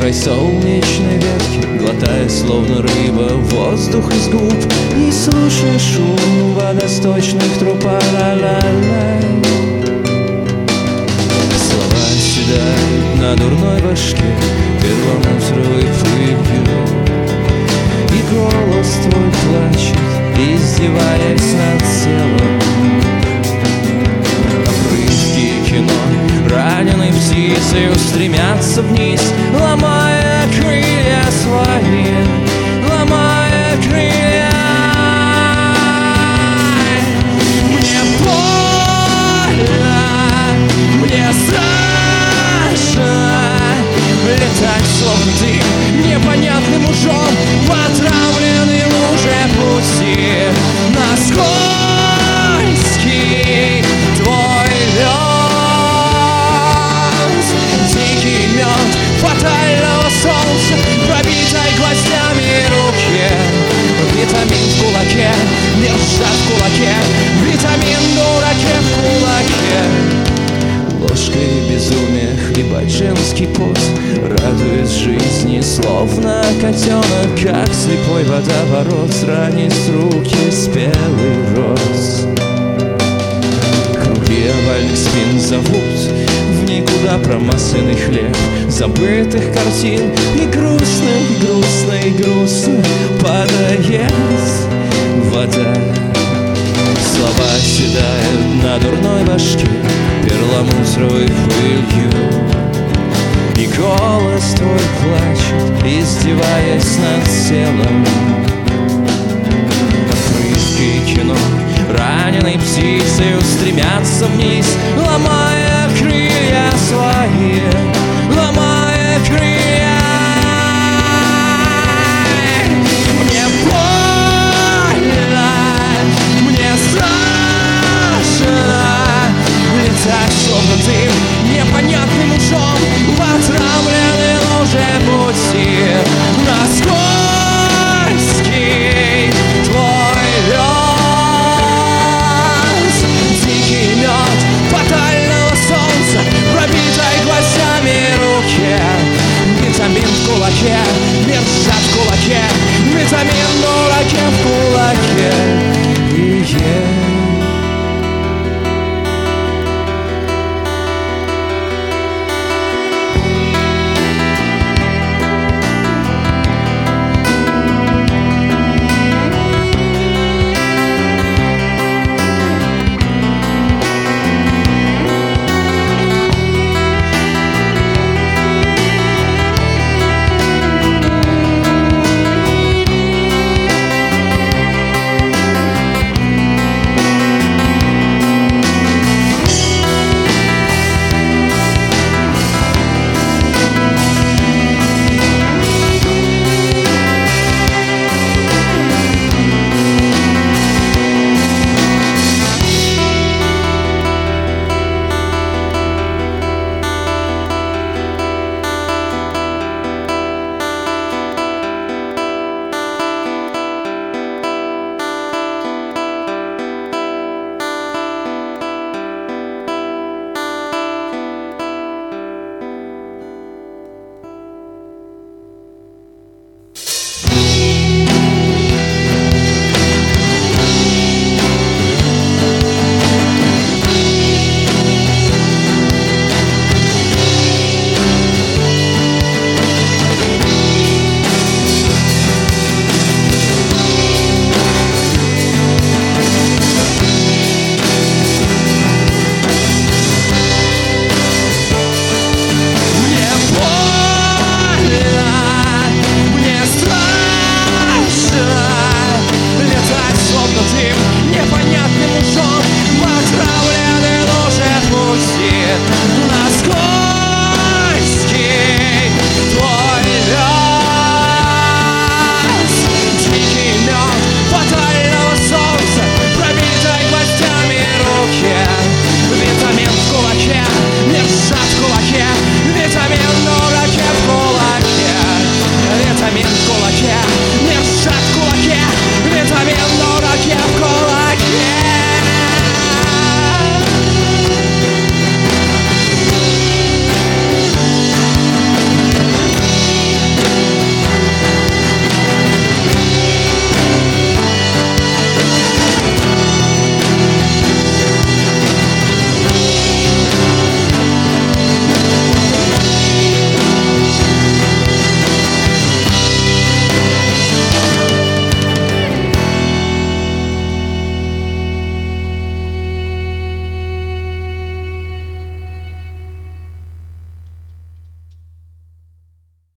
край солнечной ветки, глотая словно рыба воздух из губ, и слушай шум водосточных труб. Ла-ла-ла. Слова седают на дурной башке перламутровой пылью, и голос твой плачет, издеваясь над телом. Обрывки кино раненой птицей устремятся вниз, ломая крылья свои, ломая крылья. Мне больно, мне страшно летать, словно ты непонятным ужом в отравленной луже пути. На скользкий твой лед, дикий мед фатального солнца, пробитой гвоздями руке. Витамин в кулаке, держат в кулаке, витамин дураке в кулаке. Ложкой безумия хлебать женский пот, радуясь жизни, словно котенок, как слепой водоворот, ранит с руки спелый рот. Круги овальных спин зовут в никуда промасленный хлеб забытых картин, и грустно, грустно, и грустно падает вода. Слова седают на дурной башке перламутровой пылью, и голос твой плачет, издеваясь над телом. Отрывки кино раненой птицей устремятся вниз,